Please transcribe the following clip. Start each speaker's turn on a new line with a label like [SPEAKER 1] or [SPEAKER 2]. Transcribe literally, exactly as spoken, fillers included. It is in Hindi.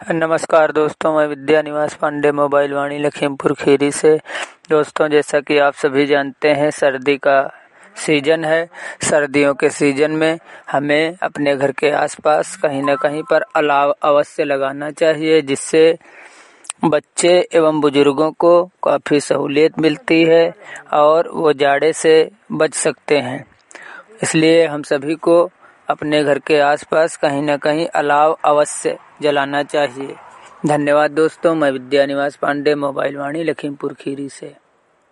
[SPEAKER 1] नमस्कार दोस्तों, मैं विद्या निवास पांडे मोबाइल वाणी लखीमपुर खीरी से। दोस्तों, जैसा कि आप सभी जानते हैं, सर्दी का सीजन है। सर्दियों के सीजन में हमें अपने घर के आसपास कहीं न कहीं पर अलाव अवश्य लगाना चाहिए, जिससे बच्चे एवं बुजुर्गों को काफ़ी सहूलियत मिलती है और वो जाड़े से बच सकते हैं। इसलिए हम सभी को अपने घर के आसपास कहीं न कहीं अलाव अवश्य जलाना चाहिए। धन्यवाद दोस्तों। मैं विद्या निवास पांडे मोबाइल वाणी लखीमपुर खीरी से।